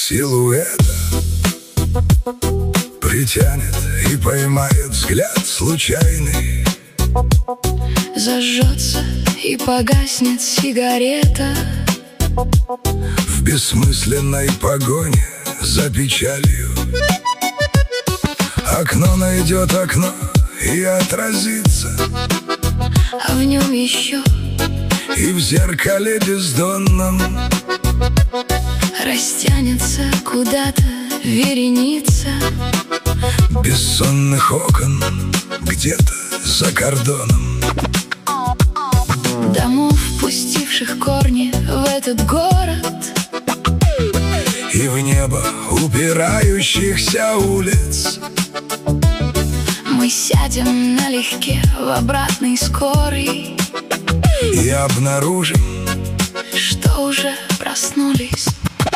силуэта притянет и поймает взгляд случайный. Зажжется и погаснет сигарета В бессмысленной погоне за печалью. Окно найдет окно и отразится, а в нем еще и в зеркале бездонном растянется куда-то вереница бессонных окон где-то за кордоном. Домов, пустивших корни в этот город, И в небо упирающихся улиц. мы сядем налегке в обратной скорой И обнаружим, что уже проснулись.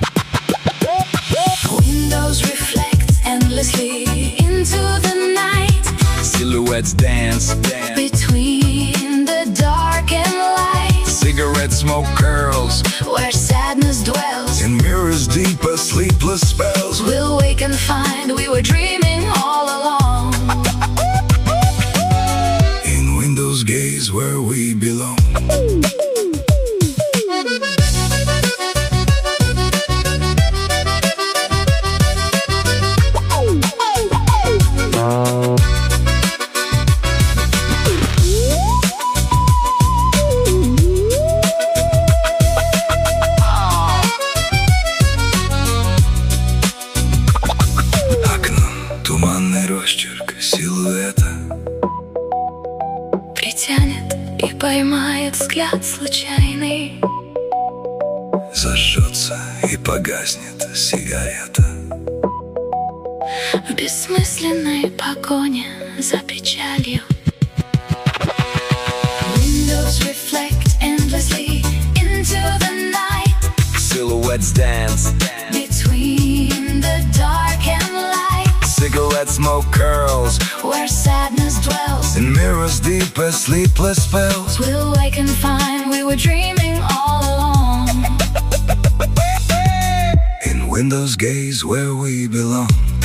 Windows reflect endlessly into the night. Silhouettes dance Between the dark and light, Cigarette smoke curls where sadness dwells. in mirrors deep as sleepless spells. We'll wake and find we were dreaming all along. In windows gaze where we belong. Туманный росчерк силуэта Притянет и поймает взгляд случайный. зажжется и погаснет сигарета В бессмысленной погоне за печалью. Windows reflect endlessly into the night. Silhouettes dance Between the dark and light, Cigarette smoke curls where sadness dwells. in mirrors deep as sleepless spells. We'll wake and find we were dreaming all along. In windows gaze where we belong.